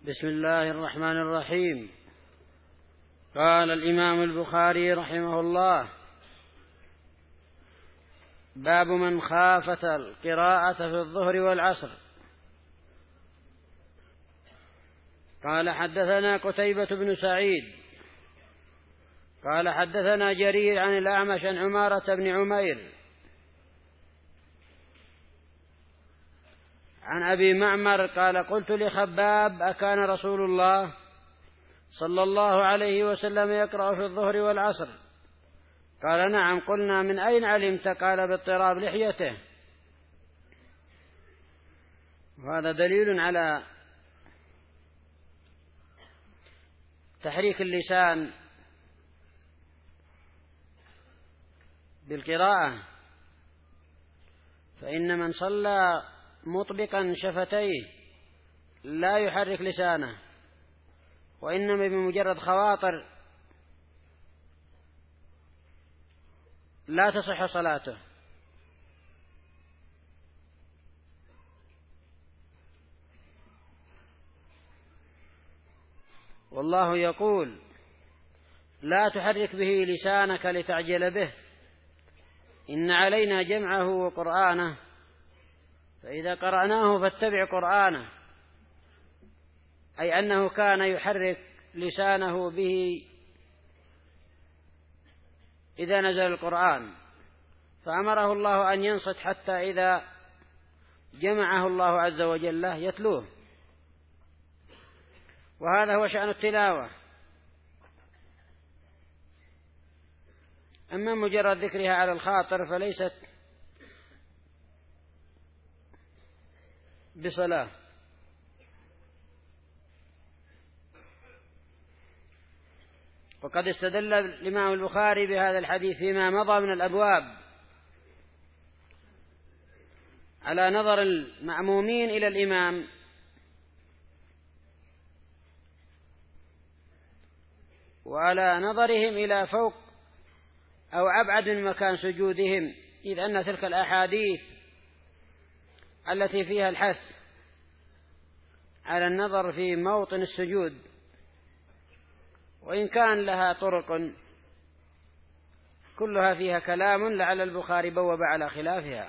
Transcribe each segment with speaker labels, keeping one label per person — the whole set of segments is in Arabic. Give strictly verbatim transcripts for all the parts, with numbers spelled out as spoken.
Speaker 1: بسم الله الرحمن الرحيم. قال الإمام البخاري رحمه الله: باب من خافت القراءة في الظهر والعصر. قال: حدثنا قتيبة بن سعيد قال: حدثنا جرير عن الأعمش عن عمارة بن عمير عن أبي معمر قال: قلت لخباب: أكان رسول الله صلى الله عليه وسلم يقرأ في الظهر والعصر؟ قال: نعم. قلنا: من أين علمت؟ قال: باضطراب لحيته. وهذا دليل على تحريك اللسان بالقراءة، فإن من صلى مطبقا شفتيه لا يحرك لسانه، وإنما بمجرد خواطر لا تصح صلاته. والله يقول: لا تحرك به لسانك لتعجل به، إن علينا جمعه وقرآنه، فإذا قرأناه فاتبع قرآنه، أي أنه كان يحرك لسانه به إذا نزل القرآن، فأمره الله أن ينصت حتى إذا جمعه الله عز وجل يتلوه، وهذا هو شأن التلاوة. أما مجرد ذكرها على الخاطر فليست بصلاة. وقد استدل الإمام البخاري بهذا الحديث فيما مضى من الأبواب على نظر المأمومين إلى الإمام وعلى نظرهم إلى فوق أو أبعد من مكان سجودهم، إذ أن تلك الأحاديث التي فيها الحث على النظر في موطن السجود، وإن كان لها طرق كلها فيها كلام لعل البخاري بوب على خلافها،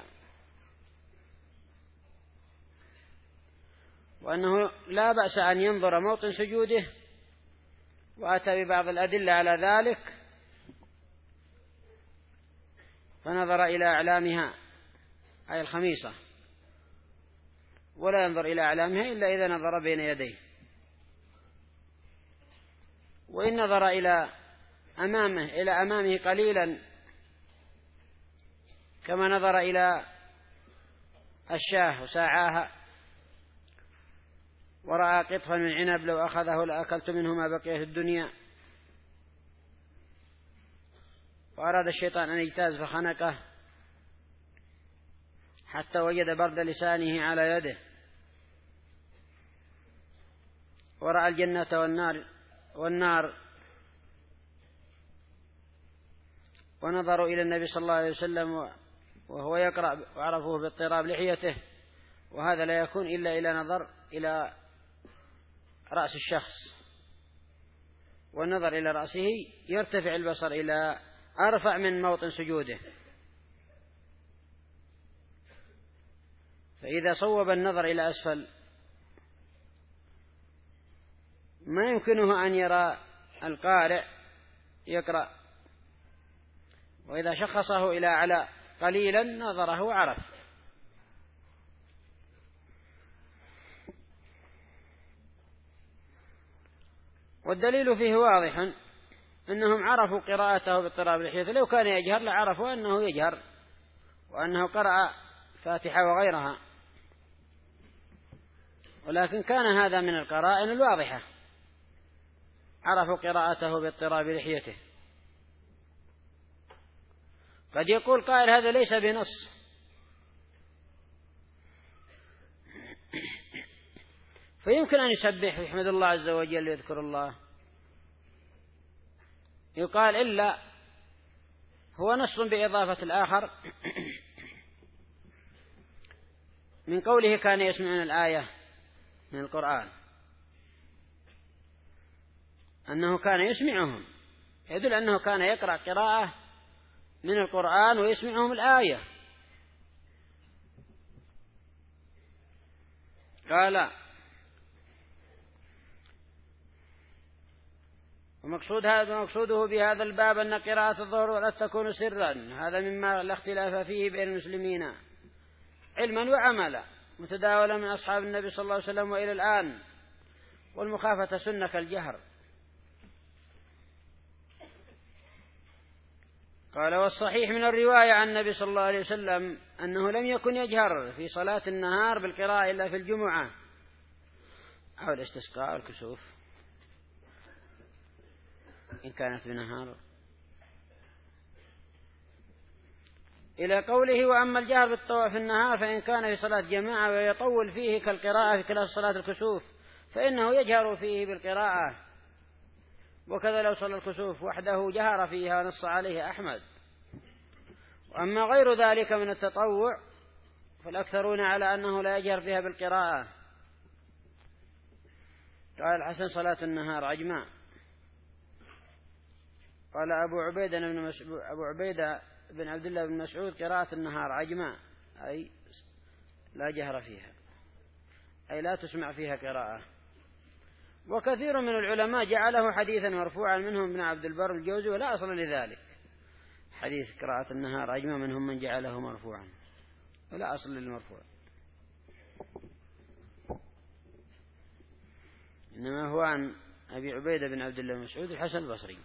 Speaker 1: وأنه لا بأس أن ينظر موطن سجوده، وأتى ببعض الأدلة على ذلك، فنظر إلى أعلامها أي الخميصة، ولا ينظر إلى أعلامها إلا إذا نظر بين يديه، وإن نظر إلى أمامه إلى أمامه قليلا كما نظر إلى الشاه وساعاها ورأى قطفا من عنب لو أخذه لأكلت منه ما بقي في الدنيا، وأراد الشيطان أن يجتاز فخنقه حتى وجد برد لسانه على يده، ورأى الجنة والنار والنار ونظروا إلى النبي صلى الله عليه وسلم وهو يقرأ وعرفوه باضطراب لحيته، وهذا لا يكون إلا إلى نظر إلى رأس الشخص، والنظر إلى رأسه يرتفع البصر إلى أرفع من موطن سجوده، فإذا صوب النظر إلى أسفل ما يمكنه أن يرى القارئ يقرأ، وإذا شخصه إلى أعلى قليلا نظره وعرف. والدليل فيه واضح، أنهم عرفوا قراءته باضطراب لحيته، لو كان يجهر لعرفوا أنه يجهر وأنه قرأ فاتحة وغيرها، ولكن كان هذا من القرائن الواضحة، عرفوا قراءته باضطراب لحيته. قد يقول قائل: هذا ليس بنص، فيمكن أن يسبح ويحمد الله عز وجل ويذكر الله. يقال: إلا هو نص بإضافة الآخر من قوله: كان يسمعون الآية من القرآن، أنه كان يسمعهم، يدل أنه كان يقرأ قراءة من القرآن ويسمعهم الآية. قال ومقصود هذا مقصوده بهذا الباب أن قراءة الظهر لا تكون سرا، هذا مما لا اختلاف فيه بين المسلمين علما وعملا، متداولا من أصحاب النبي صلى الله عليه وسلم وإلى الآن، والمخافة سنة كالجهر. قال والصحيح من الرواية عن النبي صلى الله عليه وسلم أنه لم يكن يجهر في صلاة النهار بالقراءة إلا في الجمعة أو الاستسقاء والكسوف إن كانت بنهار، إلى قوله وأما الجهر بالطواف في النهار فإن كان في صلاة جماعة ويطول فيه كالقراءة في كلاس صلاة الكسوف فإنه يجهر فيه بالقراءة، وكذا لو صلى الكسوف وحده جهر فيها نص عليه أحمد. وأما غير ذلك من التطوع فالأكثرون على أنه لا يجهر فيها بالقراءة. قال الحسن صلاة النهار عجماء. قال أبو عبيدة بن مسعود أبو عبيدة بن عبد الله بن مسعود قراءة النهار عجماء، أي لا جهر فيها، أي لا تسمع فيها قراءة. وكثير من العلماء جعله حديثا مرفوعا، منهم ابن عبد البر الجوزي، ولا أصل لذلك، حديث قراءة النهار عجماء منهم من جعله مرفوعا ولا أصل للمرفوع، إنما هو عن أبي عبيدة بن عبد الله بن مسعود الحسن البصري.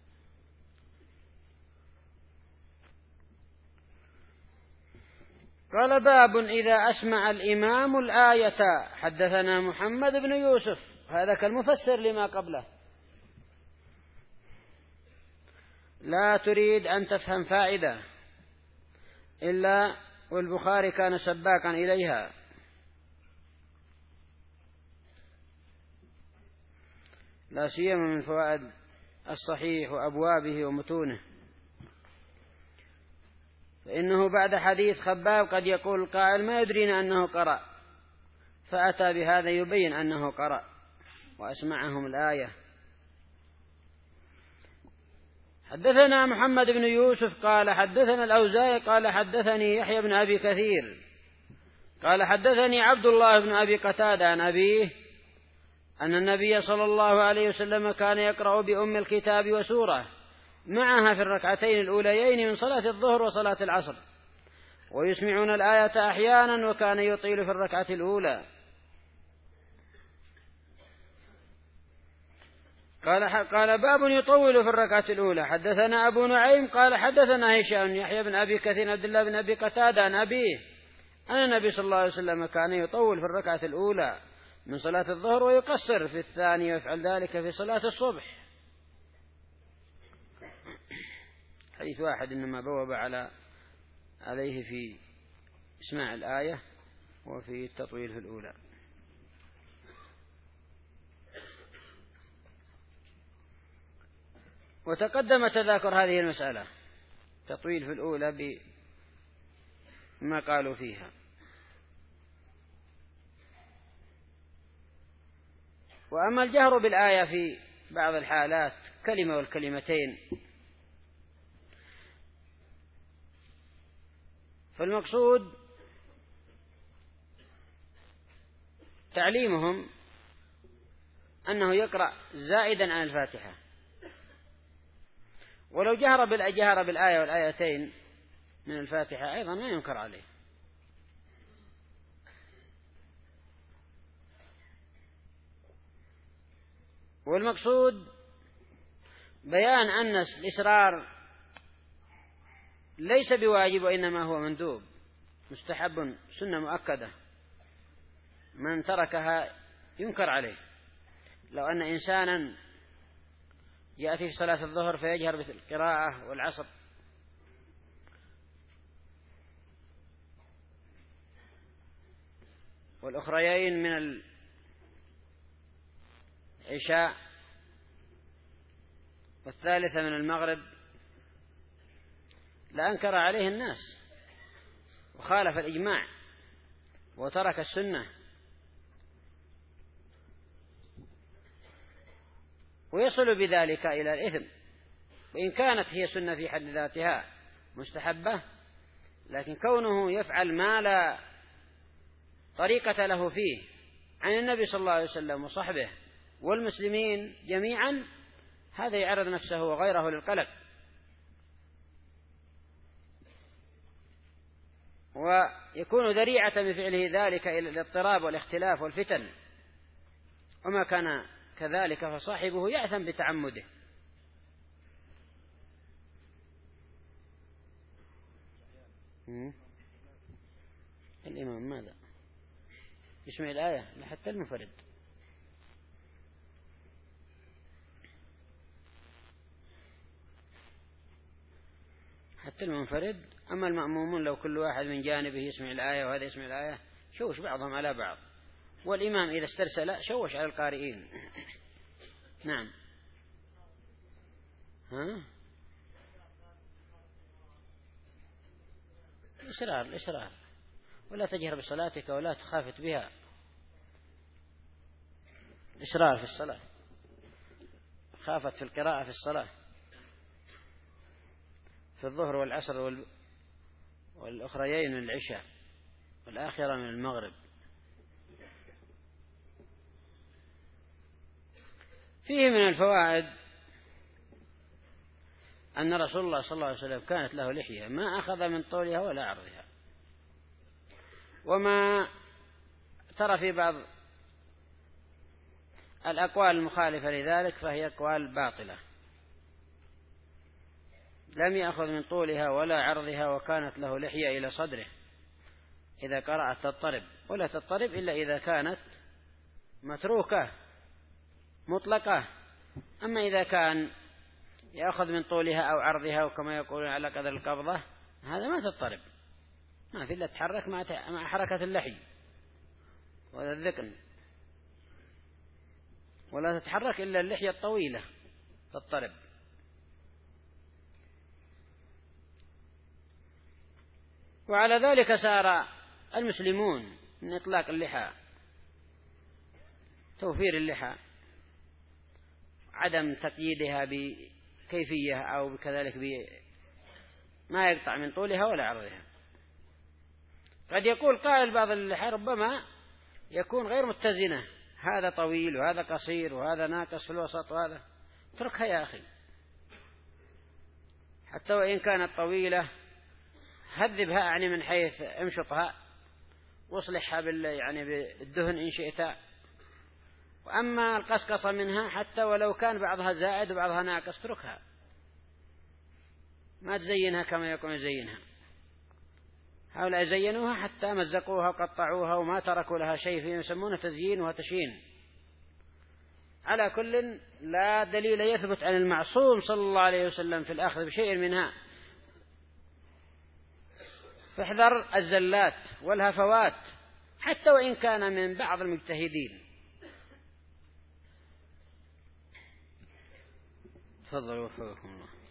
Speaker 1: قال باب إذا أسمع الإمام الآية. حدثنا محمد بن يوسف، هذا كالمفسر لما قبله، لا تريد أن تفهم فائدة إلا والبخاري كان سباقا إليها. لا سيما من فوائد الصحيح وأبوابه ومتونه، فإنه بعد حديث خباب قد يقول القائل ما يدرينا أنه قرأ، فأتى بهذا يبين أنه قرأ وأسمعهم الآية. حدثنا محمد بن يوسف قال حدثنا الأوزاعي قال حدثني يحيى بن أبي كثير قال حدثني عبد الله بن أبي قتادة عن أبيه أن النبي صلى الله عليه وسلم كان يقرأ بأم الكتاب وسورة معها في الركعتين الأوليين من صلاة الظهر وصلاة العصر، ويسمعون الآية أحيانا، وكان يطيل في الركعة الأولى. قال قال باب يطول في الركعة الأولى. حدثنا أبو نعيم قال حدثنا هشام يحيى بن أبي كثير عبد الله بن أبي قتادة عن أبيه أن النبي صلى الله عليه وسلم كان يطول في الركعة الأولى من صلاة الظهر ويقصر في الثانية، ويفعل ذلك في صلاة الصبح. حديث واحد إنما بوب على عليه في اسماع الآية وفي التطويل في الأولى. وتقدم تذاكر هذه المسألة، تطويل في الأولى بما قالوا فيها. وأما الجهر بالآية في بعض الحالات كلمة والكلمتين فالمقصود تعليمهم أنه يقرأ زائدا عن الفاتحة، ولو جهر بالجهر بالآية والآيتين من الفاتحة أيضا ما ينكر عليه. والمقصود بيان أن الإسرار ليس بواجب وإنما هو مندوب مستحب سنة مؤكدة، من تركها ينكر عليه. لو أن إنسانا يأتي في صلاة الظهر فيجهر بالقراءة والعصر والأخريين من العشاء والثالثة من المغرب لأنكر عليه الناس وخالف الإجماع وترك السنة. ويصل بذلك إلى الإثم، وإن كانت هي سنة في حد ذاتها مستحبة، لكن كونه يفعل ما لا طريقة له فيه عن النبي صلى الله عليه وسلم وصحبه والمسلمين جميعا، هذا يعرض نفسه وغيره للقلق، ويكون ذريعة من فعله ذلك إلى الاضطراب والاختلاف والفتن، وما كان كذلك فصاحبه يأثم بتعمده. الإمام ماذا يسمع الآية؟ حتى المنفرد. حتى المنفرد. أما المأمومون لو كل واحد من جانبه يسمع الآية وهذا يسمع الآية شوش بعضهم على بعض، والإمام إذا استرسل شوش على القارئين. نعم. ها؟ الإسرار الإسرار ولا تجهر بصلاتك ولا تخافت بها. إسرار في الصلاة، خافت في القراءة في الصلاة في الظهر والعصر وال... والأخريين من العشاء والآخرة من المغرب. فيه من الفوائد أن رسول الله صلى الله عليه وسلم كانت له لحية ما أخذ من طولها ولا عرضها، وما ترى في بعض الأقوال المخالفة لذلك فهي أقوال باطلة، لم يأخذ من طولها ولا عرضها، وكانت له لحية إلى صدره إذا قرأت تضطرب، ولا تضطرب إلا إذا كانت متروكة مطلقة. أما إذا كان يأخذ من طولها أو عرضها وكما يقولون على قدر القبضة، هذا ما تضطرب، ما في إلا تتحرك مع حركة اللحي ولا الذقن، ولا تتحرك إلا اللحية الطويلة تضطرب. وعلى ذلك سار المسلمون من إطلاق اللحى، توفير اللحى، عدم تقييدها بكيفية أو كذلك بما يقطع من طولها ولا عرضها. قد يقول قائل بعض اللحى ربما يكون غير متزنة، هذا طويل وهذا قصير وهذا ناقص في الوسط وهذا، اتركها يا أخي، حتى وإن كانت طويلة هذبها يعني من حيث امشطها واصلحها بال يعني بالدهن إن شئت. وأما القصقصة منها حتى ولو كان بعضها زائد وبعضها ناقص اتركها، ما تزينها كما يكون يزينها. هؤلاء زينوها حتى مزقوها وقطعوها وما تركوا لها شيء، يسمونه تزيين وتشيين. على كل لا دليل يثبت عن المعصوم صلى الله عليه وسلم في الأخذ بشيء منها، فاحذر الزلات والهفوات حتى وإن كان من بعض المجتهدين. تفضلوا وفقكم الله.